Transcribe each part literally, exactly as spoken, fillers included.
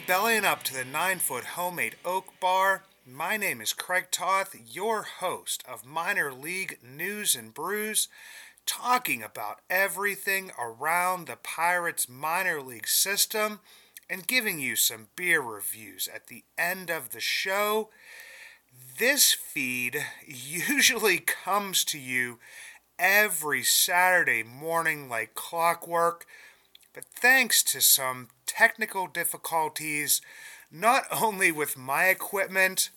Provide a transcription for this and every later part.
bellying up to the nine-foot homemade oak bar. My name is Craig Toth, your host of Minor League News and Brews, talking about everything around the Pirates minor league system and giving you some beer reviews at the end of the show. This feed usually comes to you every Saturday morning like clockwork, but thanks to some technical difficulties, not only with my equipment,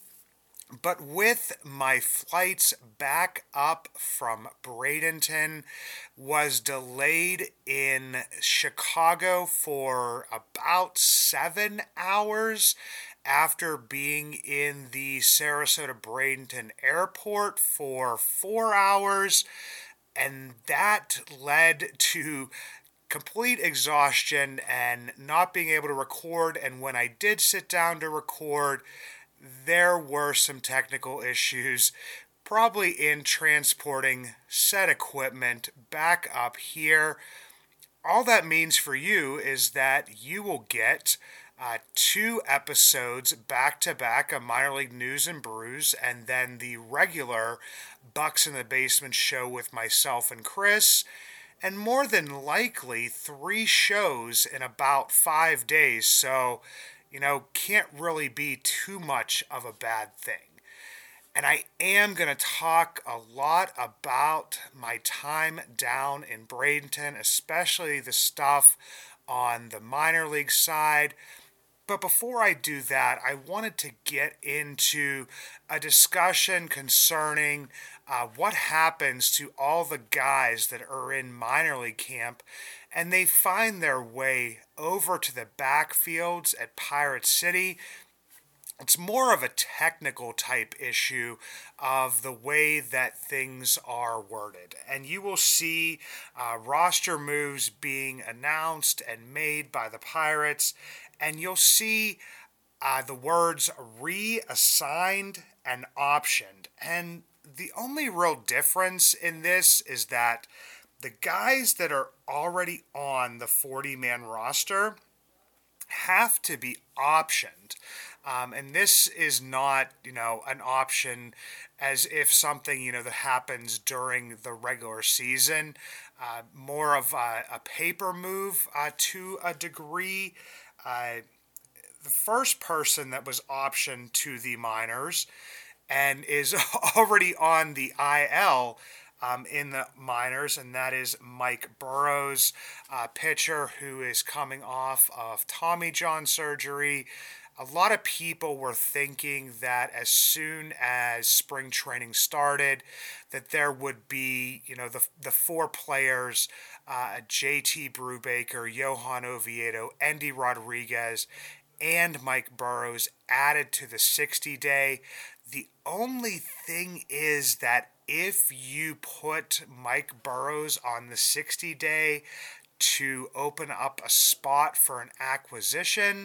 but with my flights back up from Bradenton, was delayed in Chicago for about seven hours after being in the Sarasota-Bradenton airport for four hours, and that led to complete exhaustion and not being able to record. And when I did sit down to record, there were some technical issues, probably in transporting said equipment back up here. All that means for you is that you will get uh, two episodes back to back of Minor League News and Brews, and then the regular Bucks in the Basement show with myself and Chris. And more than likely, three shows in about five days. So, you know, can't really be too much of a bad thing. And I am going to talk a lot about my time down in Bradenton, especially the stuff on the minor league side. But before I do that, I wanted to get into a discussion concerning uh, what happens to all the guys that are in minor league camp and they find their way over to the backfields at Pirate City. It's more of a technical type issue of the way that things are worded. And you will see uh, roster moves being announced and made by the Pirates. And you'll see uh, the words reassigned and optioned. And the only real difference in this is that the guys that are already on the forty-man roster have to be optioned. Um, and this is not, you know, an option as if something, you know, that happens during the regular season. Uh, more of a, a paper move uh, to a degree. Uh, the first person that was optioned to the minors and is already on the I L um, in the minors, and that is Mike Burrows, uh, pitcher who is coming off of Tommy John surgery. A lot of people were thinking that as soon as spring training started, that there would be, you know, the the four players, uh, J T Brubaker, Johan Oviedo, Endy Rodriguez, and Mike Burrows added to the sixty-day. The only thing is that if you put Mike Burrows on the sixty-day to open up a spot for an acquisition,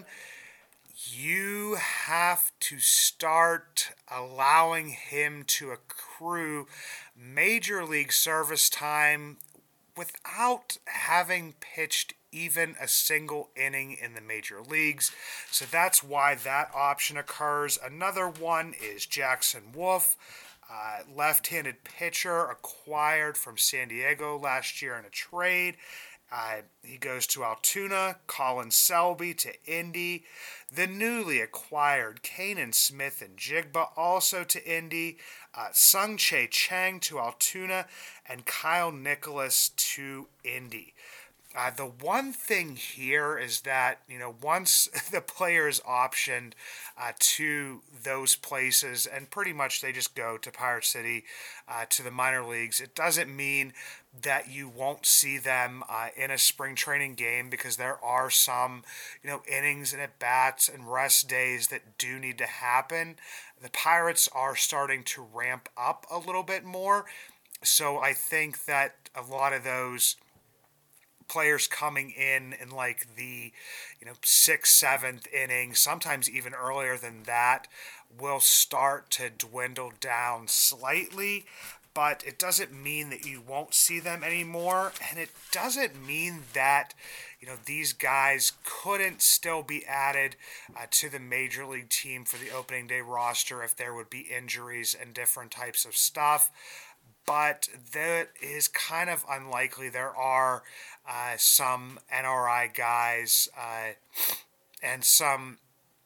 you have to start allowing him to accrue major league service time without having pitched even a single inning in the major leagues. So that's why that option occurs. Another one is Jackson Wolf, uh, left-handed pitcher acquired from San Diego last year in a trade. Uh, he goes to Altoona, Colin Selby to Indy, the newly acquired Kanan Smith and Jigba also to Indy, uh, Sung Chae Chang to Altoona, and Kyle Nicholas to Indy. Uh, the one thing here is that, you know, once the player is optioned uh, to those places, and pretty much they just go to Pirate City, uh, to the minor leagues, it doesn't mean that you won't see them uh, in a spring training game, because there are some, you know, innings and at-bats and rest days that do need to happen. The Pirates are starting to ramp up a little bit more, so I think that a lot of those players coming in in like the, you know, sixth, seventh inning, sometimes even earlier than that, will start to dwindle down slightly. but it doesn't mean that you won't see them anymore, and it doesn't mean that, you know, these guys couldn't still be added uh, to the Major League team for the opening day roster if there would be injuries and different types of stuff. But that is kind of unlikely. There are uh, some N R I guys uh, and some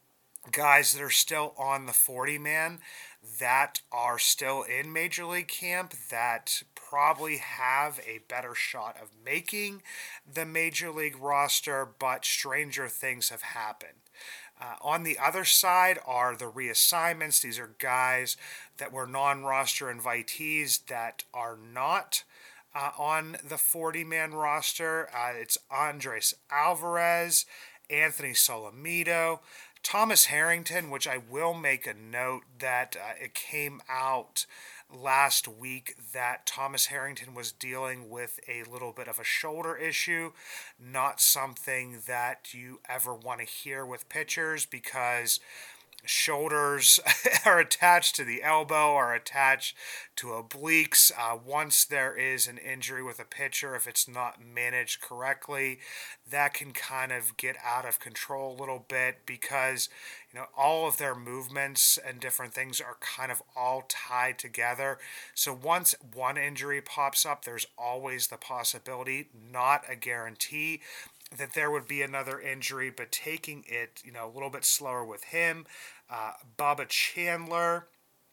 guys that are still on the forty-man that are still in Major League camp that probably have a better shot of making the Major League roster, but stranger things have happened. Uh, on the other side are the reassignments. These are guys that were non-roster invitees that are not uh, on the forty-man roster. Uh, it's Andres Alvarez, Anthony Solomito, Thomas Harrington, which I will make a note that uh, it came out last week that Thomas Harrington was dealing with a little bit of a shoulder issue. Not something that you ever want to hear with pitchers, because shoulders are attached to the elbow, are attached to obliques. Uh, once there is an injury with a pitcher, if it's not managed correctly, that can kind of get out of control a little bit, because, you know, all of their movements and different things are kind of all tied together. So once one injury pops up, there's always the possibility, not a guarantee, that there would be another injury, but taking it, you know, a little bit slower with him. Uh, Bubba Chandler,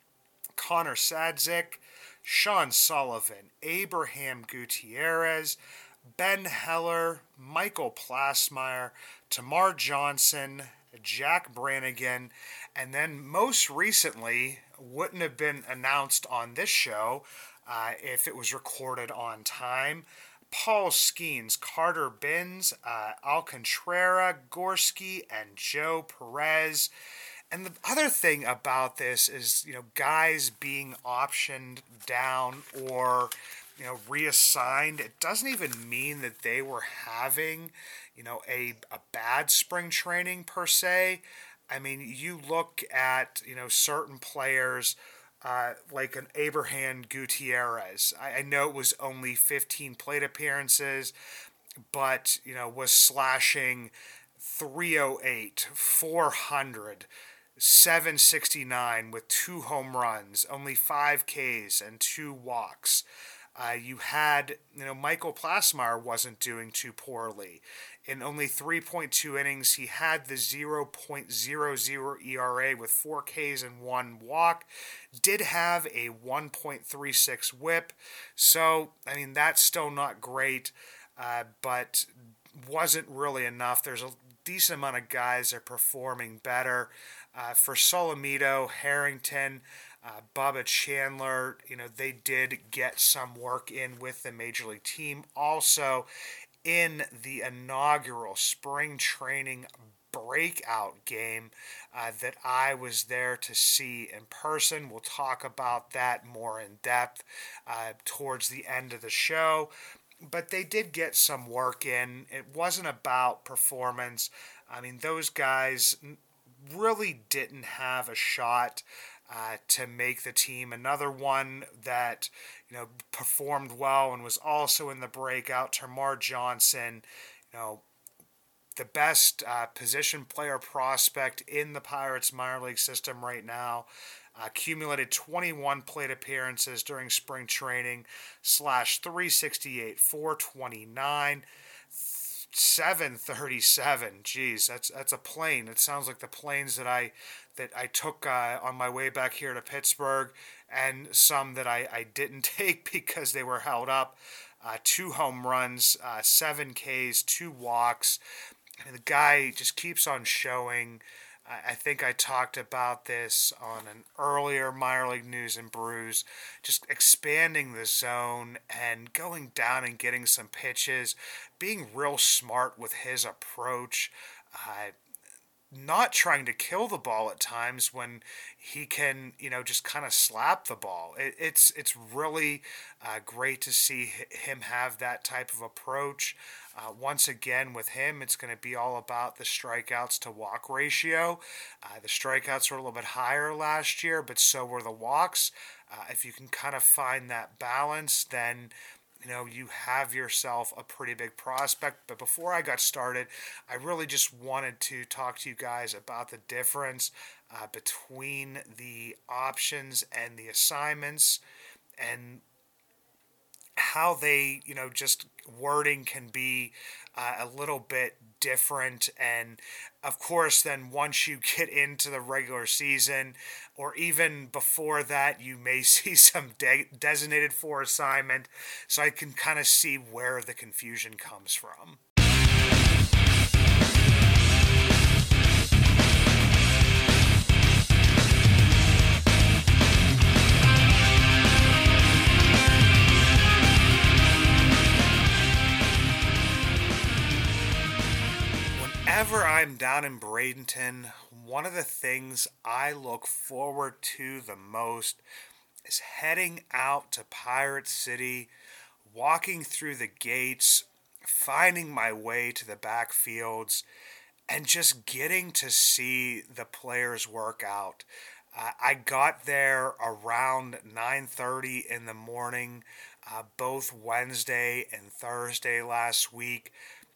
Connor Sadzik, Sean Sullivan, Abraham Gutierrez, Ben Heller, Michael Plasmeyer, Tamar Johnson, Jack Brannigan, and then most recently, wouldn't have been announced on this show uh, if it was recorded on time, Paul Skeens, Carter Binns, uh, Alcantara, Gorski, and Joe Perez. And the other thing about this is, you know, guys being optioned down or, you know, reassigned, it doesn't even mean that they were having, you know, a, a bad spring training per se. I mean, you look at, you know, certain players Uh, like an Abraham Gutierrez. I, I know it was only fifteen plate appearances, but, you know, was slashing three oh eight, four hundred, seven sixty-nine with two home runs, only five Ks and two walks. Uh, you had, you know, Michael Plasmeyer wasn't doing too poorly. In only three point two innings, he had the zero point zero zero E R A with four Ks and one walk. Did have a one point three six whip. So, I mean, that's still not great, uh, but wasn't really enough. There's a decent amount of guys that are performing better. Uh, for Solomito, Harrington, Uh, Bubba Chandler, you know, they did get some work in with the Major League team. Also, in the inaugural spring training breakout game uh, that I was there to see in person. We'll talk about that more in depth uh, towards the end of the show. But they did get some work in. It wasn't about performance. I mean, those guys really didn't have a shot Uh, to make the team. Another one that, you know, performed well and was also in the breakout, Tamar Johnson, you know, the best uh, position player prospect in the Pirates minor league system right now. Uh, accumulated twenty-one plate appearances during spring training, slash three sixty-eight, four twenty-nine, seven thirty-seven. Geez, that's that's a plane. It sounds like the planes that I that I took uh, on my way back here to Pittsburgh, and some that I, I didn't take because they were held up. Uh, two home runs, uh, seven Ks, two walks. And the guy just keeps on showing. I, I think I talked about this on an earlier minor league news and brews, just expanding the zone and going down and getting some pitches, being real smart with his approach. Uh, not trying to kill the ball at times when he can, you know, just kind of slap the ball. It, it's it's really uh, great to see him have that type of approach. Uh, once again, with him, it's going to be all about the strikeouts to walk ratio. Uh, the strikeouts were a little bit higher last year, but so were the walks. Uh, if you can kind of find that balance, then you know, you have yourself a pretty big prospect. But before I got started, I really just wanted to talk to you guys about the difference uh, between the options and the assignments, and how they, you know, just wording can be uh, a little bit different. And of course, then once you get into the regular season, or even before that, you may see some de- designated for assignment. So I can kind of see where the confusion comes from. Whenever I'm down in Bradenton, one of the things I look forward to the most is heading out to Pirate City, walking through the gates, finding my way to the backfields, and just getting to see the players work out. Uh, I got there around nine thirty in the morning, uh, both Wednesday and Thursday last week.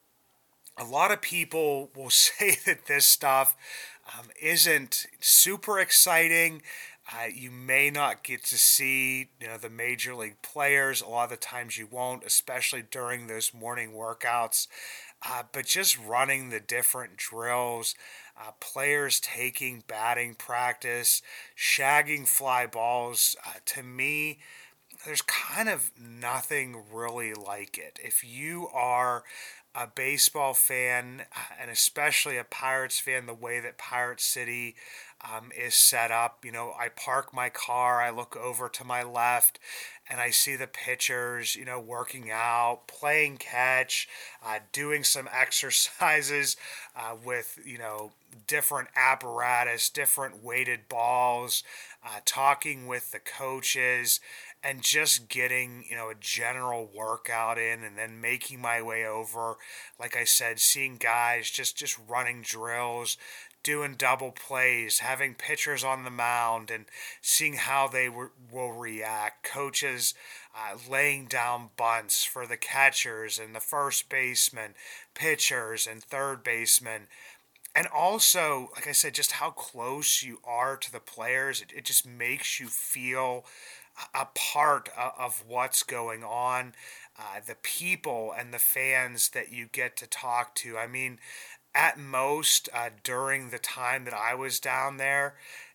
A lot of people will say that this stuff um, isn't super exciting. Uh, you may not get to see, you know, the major league players. A lot of the times you won't, especially during those morning workouts. Uh, but just running the different drills, uh, players taking batting practice, shagging fly balls. Uh, to me, there's kind of nothing really like it. If you are a baseball fan, and especially a Pirates fan, the way that Pirate City um, is set up, you know, I park my car, I look over to my left, and I see the pitchers, you know, working out, playing catch, uh, doing some exercises uh, with, you know, different apparatus, different weighted balls, uh, talking with the coaches, and just getting, you know, a general workout in, and then making my way over, like I said, seeing guys just, just running drills, doing double plays, having pitchers on the mound, and seeing how they w- will react. Coaches uh, laying down bunts for the catchers and the first baseman, pitchers and third baseman. And also, like I said, just how close you are to the players. It, it just makes you feel a part of what's going on, uh, the people and the fans that you get to talk to. I mean, at most, uh, during the time that I was down there,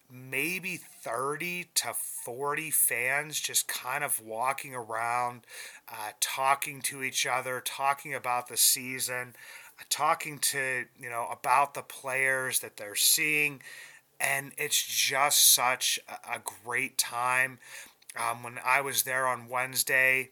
maybe thirty to forty fans just kind of walking around, uh, talking to each other, talking about the season, uh, talking to, you know, about the players that they're seeing. And it's just such a, a great time. Um, when I was there on Wednesday,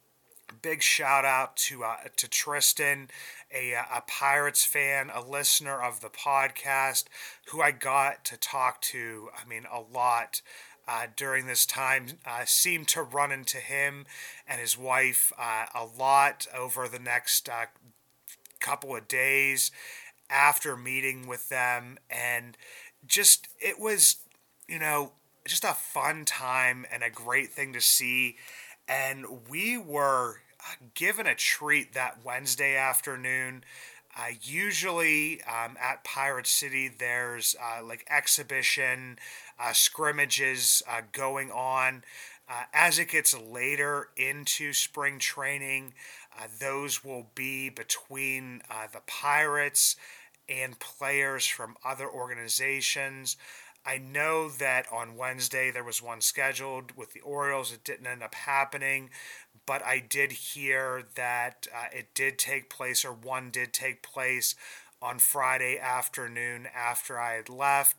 big shout out to uh, to Tristan, a, a Pirates fan, a listener of the podcast, who I got to talk to, I mean, a lot uh, during this time. Uh, seemed to run into him and his wife uh, a lot over the next uh, couple of days after meeting with them. And just, it was, you know, just a fun time and a great thing to see. And we were given a treat that Wednesday afternoon. Uh, usually um, at Pirate City, there's uh, like exhibition uh, scrimmages uh, going on. Uh, as it gets later into spring training, uh, those will be between uh, the Pirates and players from other organizations. I know that on Wednesday there was one scheduled with the Orioles. It didn't end up happening, but I did hear that uh, it did take place, or one did take place on Friday afternoon after I had left.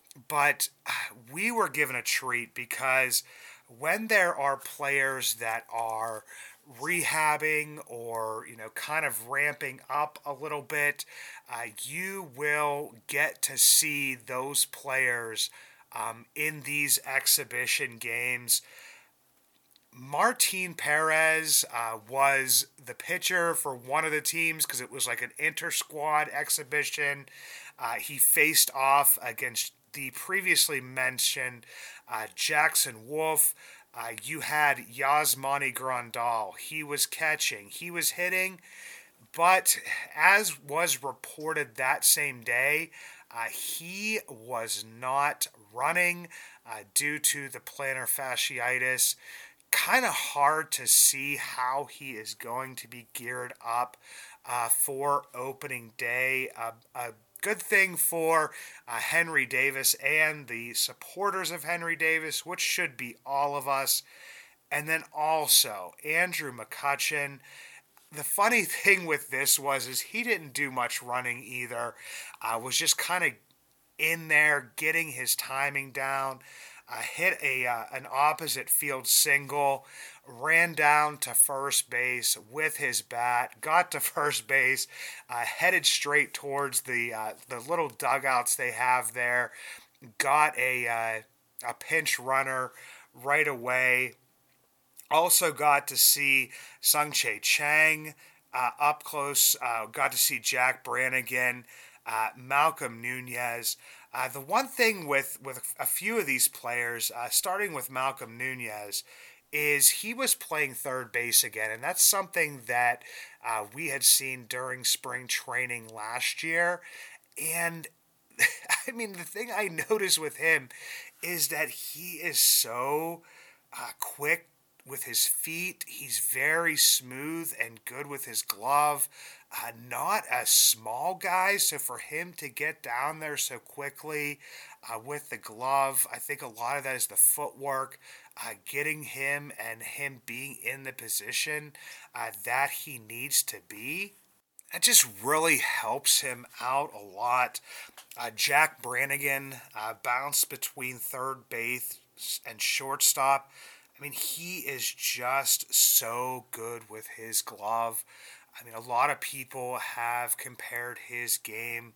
But we were given a treat, because when there are players that are rehabbing, or, you know, kind of ramping up a little bit, uh, you will get to see those players um, in these exhibition games. Martin Perez uh, was the pitcher for one of the teams, because it was like an inter-squad exhibition. Uh, he faced off against the previously mentioned uh, Jackson Wolf. Uh, you had Yasmani Grandal. He was catching, he was hitting, but as was reported that same day, uh, he was not running uh, due to the plantar fasciitis. Kind of hard to see how he is going to be geared up uh, for opening day. Uh, a good thing for uh, Henry Davis and the supporters of Henry Davis, which should be all of us. And then also Andrew McCutchen. The funny thing with this was is he didn't do much running either. Uh, was just kind of in there getting his timing down. Uh, hit a uh, an opposite field single, ran down to first base with his bat, got to first base, uh, headed straight towards the uh, the little dugouts they have there, got a uh, a pinch runner right away. Also got to see Sung-Chae Chang uh, up close. Uh, got to see Jack Brannigan, uh, Malcolm Nunez. Uh, the one thing with, with a few of these players, uh, starting with Malcolm Nunez, is he was playing third base again, and that's something that uh, we had seen during spring training last year. And I mean, the thing I noticed with him is that he is so uh, quick with his feet. He's very smooth and good with his glove. Uh, not a small guy, so for him to get down there so quickly uh, with the glove, I think a lot of that is the footwork, uh, getting him and him being in the position uh, that he needs to be. It just really helps him out a lot. Uh, Jack Brannigan uh, bounced between third base and shortstop. I mean, he is just so good with his glove. I mean, a lot of people have compared his game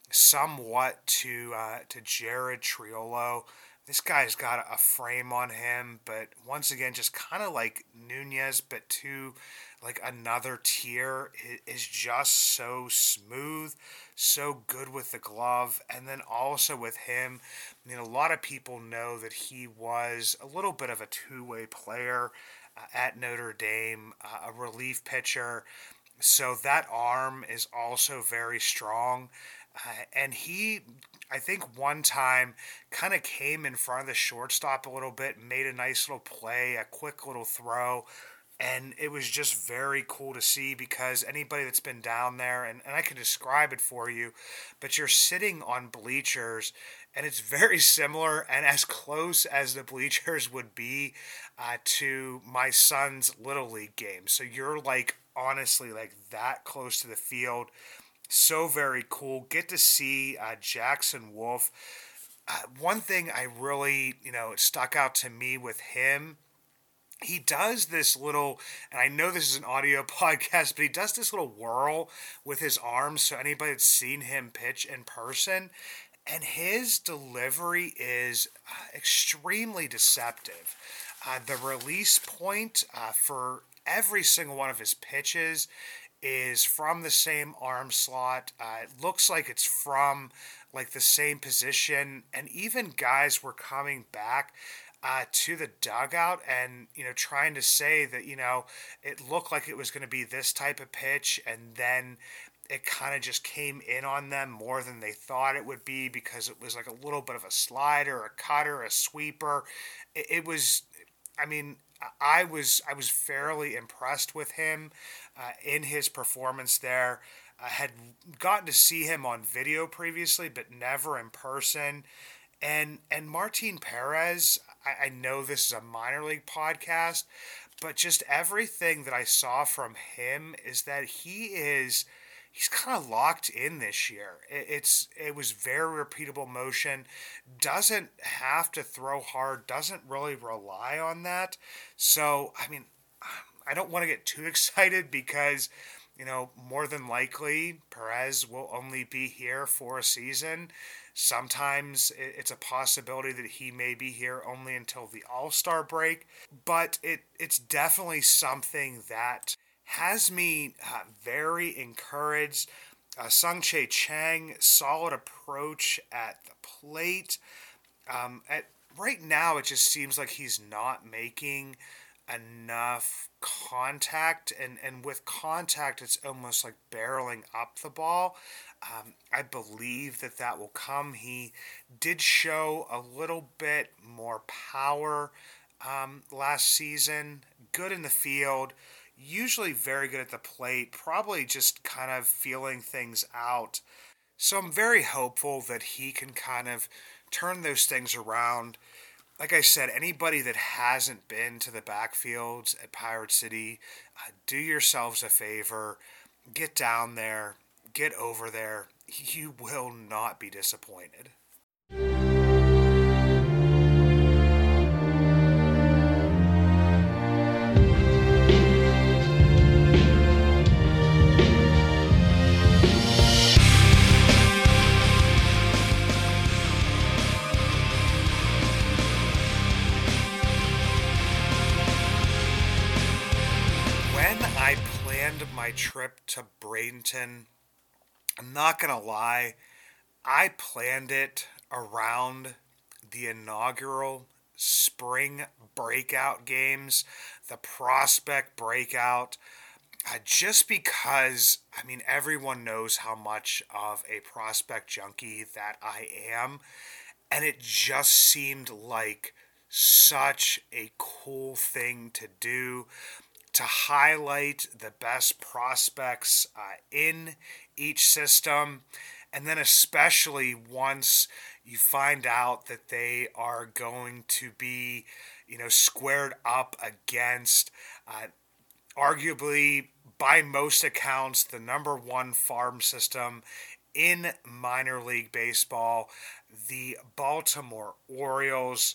somewhat to uh, to Jared Triolo. This guy's got a frame on him, but once again, just kind of like Nunez, but to like another tier. It is just so smooth, so good with the glove, and then also with him, I mean, a lot of people know that he was a little bit of a two-way player uh, at Notre Dame, uh, a relief pitcher. So that arm is also very strong. Uh, and he, I think one time, kind of came in front of the shortstop a little bit, made a nice little play, a quick little throw. And it was just very cool to see because anybody that's been down there, and, and I can describe it for you, but you're sitting on bleachers, and it's very similar and as close as the bleachers would be uh, to my son's Little League game. So you're like, honestly, like that close to the field. So very cool. Get to see uh, Jackson Wolf. Uh, one thing I really, you know, stuck out to me with him, he does this little, and I know this is an audio podcast, but he does this little whirl with his arms. So anybody that's seen him pitch in person, and his delivery is uh, extremely deceptive. Uh, the release point uh, for every single one of his pitches is from the same arm slot. Uh, it looks like it's from like the same position, and even guys were coming back Uh, to the dugout and, you know, trying to say that, you know, it looked like it was going to be this type of pitch, and then it kind of just came in on them more than they thought it would be because it was like a little bit of a slider, a cutter, a sweeper. It, it was, I mean, I was I was fairly impressed with him uh, in his performance there. I had gotten to see him on video previously, but never in person. And and Martin Perez, I, I know this is a minor league podcast, but just everything that I saw from him is that he is he's kind of locked in this year. It, it's it was very repeatable motion, doesn't have to throw hard, doesn't really rely on that. So I mean, I don't want to get too excited because, you know, more than likely Perez will only be here for a season. Sometimes it's a possibility that he may be here only until the All-Star break, but it it's definitely something that has me uh, very encouraged Uh, Sung-Chae Chang, solid approach at the plate. Um, at right now, it just seems like he's not making enough contact, and, and with contact, it's almost like barreling up the ball. Um, I believe that that will come. He did show a little bit more power um, last season. Good in the field, usually very good at the plate, probably just kind of feeling things out. So I'm very hopeful that he can kind of turn those things around. Like I said, anybody that hasn't been to the backfields at Pirate City, uh, do yourselves a favor. Get down there. Get over there. You will not be disappointed. When I planned my trip to Bradenton, I'm not going to lie, I planned it around the inaugural spring breakout games, the prospect breakout, uh, just because, I mean, everyone knows how much of a prospect junkie that I am, and it just seemed like such a cool thing to do to highlight the best prospects uh, in each system. And then, especially once you find out that they are going to be, you know, squared up against uh, arguably, by most accounts, the number one farm system in minor league baseball, the Baltimore Orioles.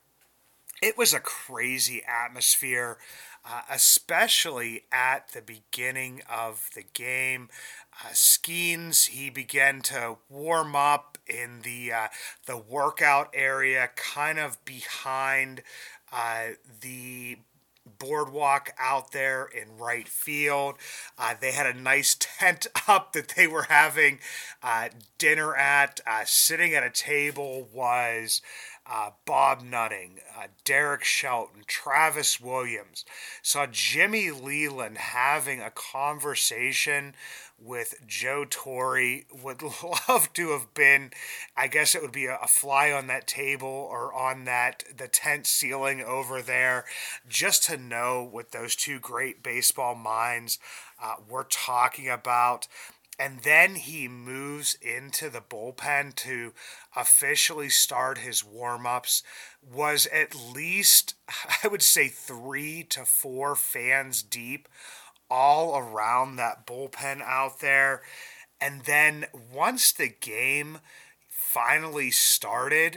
It was a crazy atmosphere, uh, especially at the beginning of the game. Uh, Skeens, he began to warm up in the uh, the workout area, kind of behind uh, the boardwalk out there in right field. Uh, they had a nice tent up that they were having uh, dinner at. Uh, sitting at a table was uh, Bob Nutting, uh, Derek Shelton, Travis Williams. Saw Jimmy Leland having a conversation with Joe Torre. Would love to have been, I guess it would be a, a fly on that table or on that the tent ceiling over there, just to know what those two great baseball minds uh, were talking about. And then he moves into the bullpen to officially start his warm-ups. Was at least, I would say, three to four fans deep all around that bullpen out there. And then once the game finally started,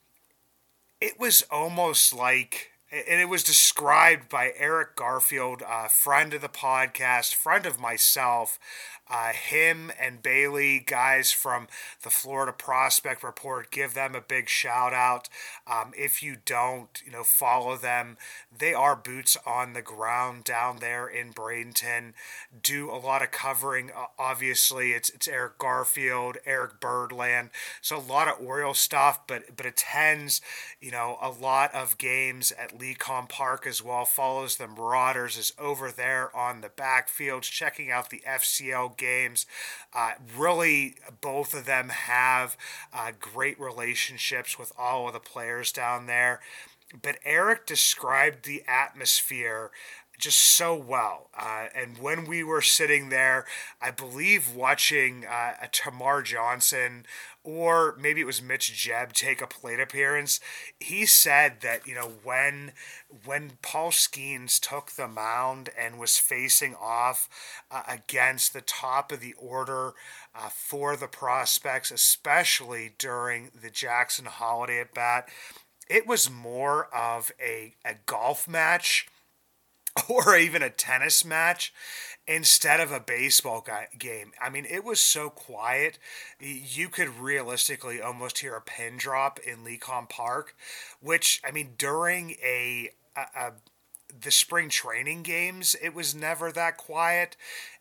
it was almost like, and it was described by Eric Garfield, a friend of the podcast, friend of myself, uh, him and Bailey, guys from the Florida Prospect Report, give them a big shout out. Um, if you don't, you know, follow them. They are boots on the ground down there in Bradenton, do a lot of covering. Uh, obviously, it's it's Eric Garfield, Eric Birdland, so a lot of Oriole stuff, but but attends, you know, a lot of games at Lecom Park as well. Follows the Marauders, is over there on the backfields, checking out the F C L games. Uh, really, both of them have uh, great relationships with all of the players down there. But Eric described the atmosphere just so well. Uh, and when we were sitting there, I believe watching uh, a Tamar Johnson, or maybe it was Mitch Jebb, take a plate appearance, he said that, you know, when when Paul Skeens took the mound and was facing off uh, against the top of the order uh, for the prospects, especially during the Jackson Holiday at bat, it was more of a, a golf match or even a tennis match instead of a baseball game. I mean, it was so quiet, you could realistically almost hear a pin drop in Lecom Park, which, I mean, during a, a, a the spring training games, it was never that quiet.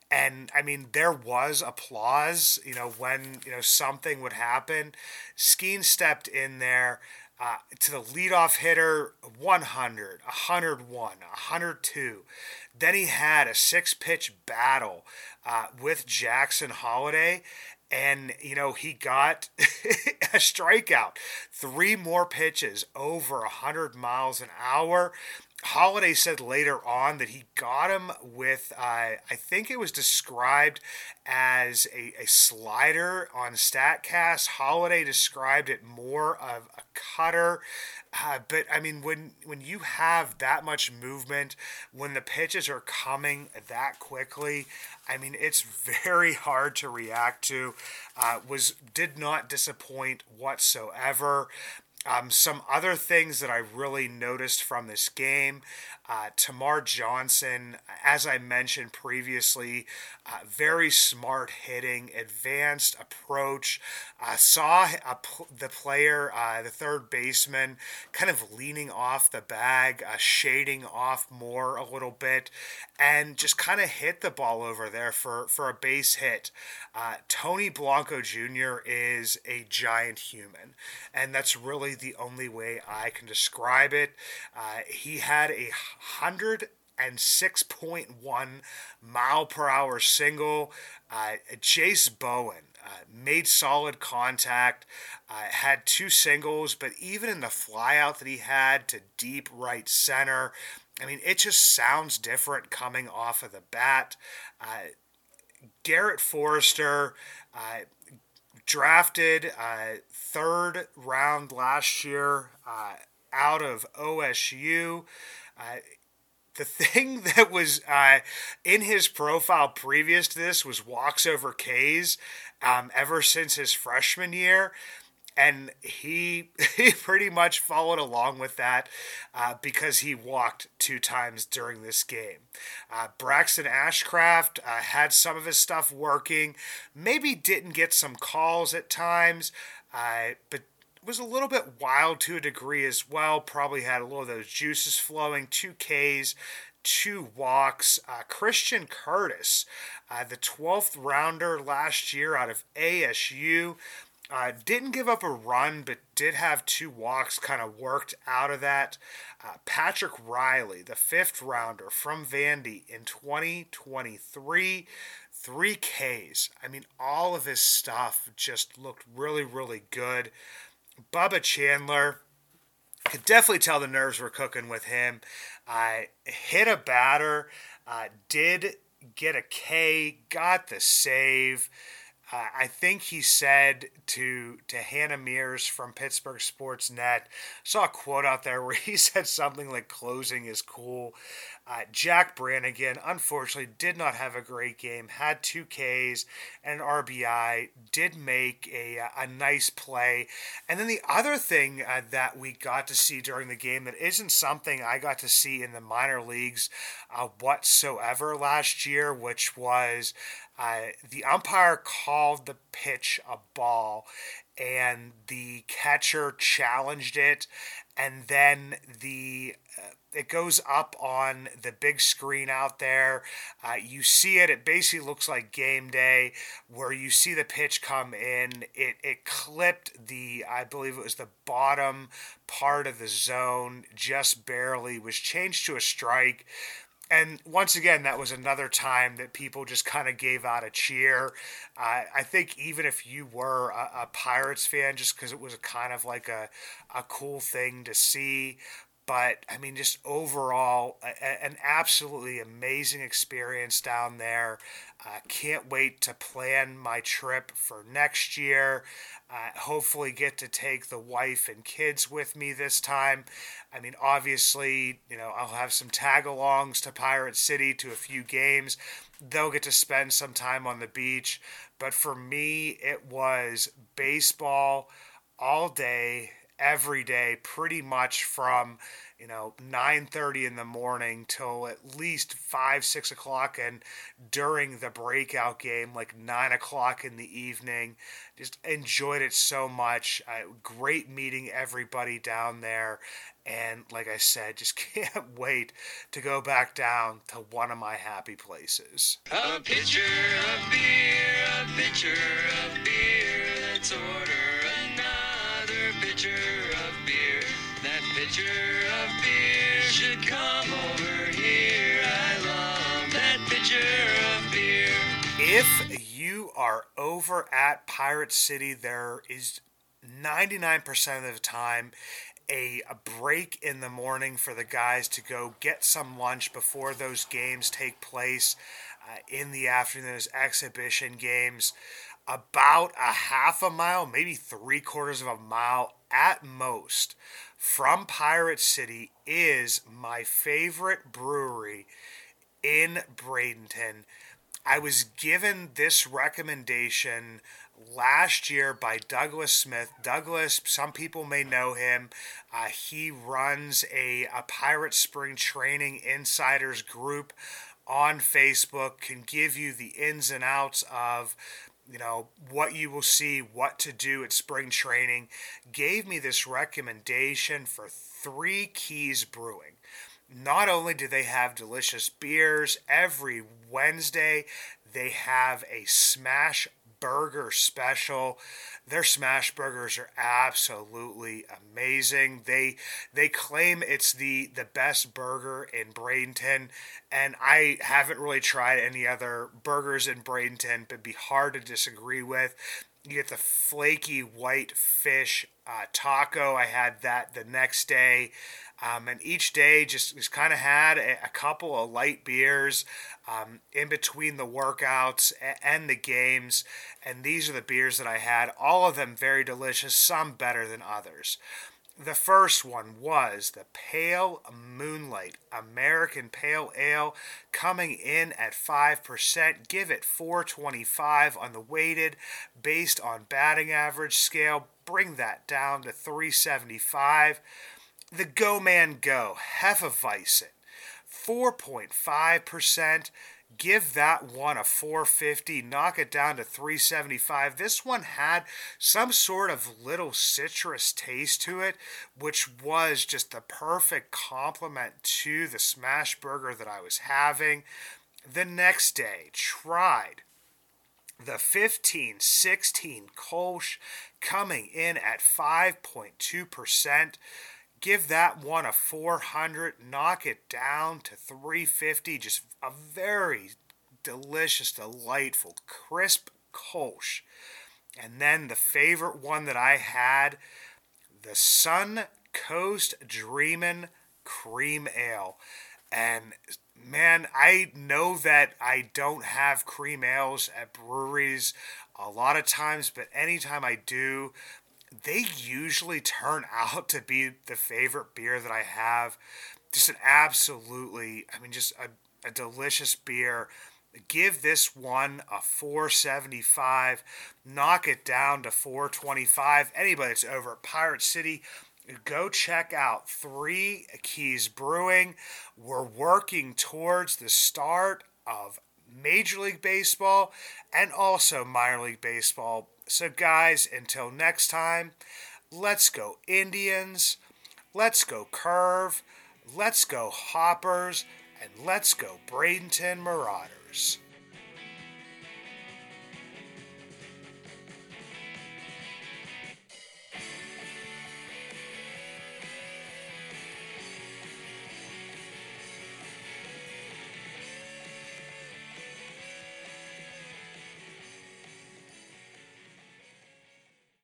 And I mean, there was applause, you know, when, you know, something would happen. Skeen stepped in there uh, to the leadoff hitter, one hundred, one hundred one, one hundred two. Then he had a six pitch battle uh, with Jackson Holliday. And, you know, he got a strikeout, three more pitches over one hundred miles an hour. Holliday said later on that he got him with, uh, I think it was described as a, a slider on StatCast. Holliday described it more of a cutter. Uh, but, I mean, when, when you have that much movement, when the pitches are coming that quickly, I mean, it's very hard to react to. Uh, was did not disappoint whatsoever. Um, some other things that I really noticed from this game, uh, Tamar Johnson, as I mentioned previously, uh, very smart hitting, advanced approach, uh, saw a, the player, uh, the third baseman, kind of leaning off the bag, uh, shading off more a little bit, and just kind of hit the ball over there for, for a base hit. Uh, Tony Blanco Junior is a giant human, and that's really the only way I can describe it. Uh, he had a one hundred six point one mile per hour single. Uh, Jace Bowen uh, made solid contact, uh, had two singles, but even in the flyout that he had to deep right center, I mean, it just sounds different coming off of the bat. Uh, Garrett Forrester, uh, drafted uh, third round last year uh, out of O S U. Uh, the thing that was uh, in his profile previous to this was walks over Ks um, ever since his freshman year. And he, he pretty much followed along with that uh, because he walked two times during this game. Uh, Braxton Ashcraft uh, had some of his stuff working, maybe didn't get some calls at times, uh, but was a little bit wild to a degree as well. Probably had a little of those juices flowing, two Ks, two walks. Uh, Christian Curtis, uh, the twelfth rounder last year out of A S U, Uh, didn't give up a run, but did have two walks kind of worked out of that. Uh, Patrick Riley, the fifth rounder from Vandy in twenty twenty-three, three Ks. I mean, all of his stuff just looked really, really good. Bubba Chandler, could definitely tell the nerves were cooking with him. Uh, hit a batter, uh, did get a K, got the save. Uh, I think he said to to Hannah Mears from Pittsburgh Sports Net, saw a quote out there where he said something like closing is cool. Uh, Jack Brannigan, unfortunately, did not have a great game, had two Ks and an R B I, did make a, a nice play. And then the other thing uh, that we got to see during the game that isn't something I got to see in the minor leagues uh, whatsoever last year, which was Uh, the umpire called the pitch a ball, and the catcher challenged it, and then the uh, it goes up on the big screen out there. Uh, you see it. It basically looks like game day, where you see the pitch come in. It it clipped the, I believe it was the bottom part of the zone, just barely. Was changed to a strike. And once again, that was another time that people just kind of gave out a cheer. Uh, I think even if you were a, a Pirates fan, just because it was kind of like a, a cool thing to see. But, I mean, just overall, a, an absolutely amazing experience down there. Uh, can't wait to plan my trip for next year. Uh, hopefully get to take the wife and kids with me this time. I mean, obviously, you know, I'll have some tag-alongs to Pirate City to a few games. They'll get to spend some time on the beach. But for me, it was baseball all day, every day, pretty much from, you know, nine thirty in the morning till at least five, six o'clock, and during the breakout game, like nine o'clock in the evening. Just enjoyed it so much. Uh, great meeting everybody down there. And like I said, just can't wait to go back down to one of my happy places. A pitcher of beer, a pitcher of beer, let's order another pitcher of beer. That pitcher of beer should come over here. I love that pitcher of beer. If you are over at Pirate City, there is ninety-nine percent of the time a, a break in the morning for the guys to go get some lunch before those games take place uh, in the afternoon, those exhibition games. About a half a mile, maybe three quarters of a mile at most from Pirate City is my favorite brewery in Bradenton. I was given this recommendation last year by Douglas Smith. Douglas, some people may know him. Uh, he runs a, a Pirate Spring Training Insiders group on Facebook, can give you the ins and outs of, you know, what you will see, what to do at spring training. Gave me this recommendation for Three Keys Brewing. Not only do they have delicious beers, every Wednesday they have a smash burger special. Their smash burgers are absolutely amazing. They they claim it's the, the best burger in Bradenton, and I haven't really tried any other burgers in Bradenton, but it'd be hard to disagree with. You get the flaky white fish uh, taco. I had that the next day. Um, and each day just, just kind of had a, a couple of light beers um, in between the workouts and the games. And these are the beers that I had. All of them very delicious, some better than others. The first one was the Pale Moonlight American Pale Ale, coming in at five percent. Give it four twenty-five on the weighted based on batting average scale. Bring that down to three seventy-five. The Go Man Go Hefeweizen, four point five percent. Give that one a four fifty, knock it down to three seventy-five. This one had some sort of little citrus taste to it, which was just the perfect complement to the smash burger that I was having. The next day, tried the fifteen sixteen Kolsch, coming in at five point two percent. Give that one a four hundred, knock it down to three fifty. Just a very delicious, delightful, crisp Kolsch. And then the favorite one that I had, the Sun Coast Dreamin' Cream Ale. And man, I know that I don't have cream ales at breweries a lot of times, but anytime I do, they usually turn out to be the favorite beer that I have. Just an absolutely, I mean, just a, a delicious beer. Give this one a four seventy-five. Knock it down to four twenty-five. Anybody that's over at Pirate City, go check out Three Keys Brewing. We're working towards the start of Major League Baseball and also Minor League Baseball. So guys, until next time, let's go Indians, let's go Curve, let's go Hoppers, and let's go Bradenton Marauders.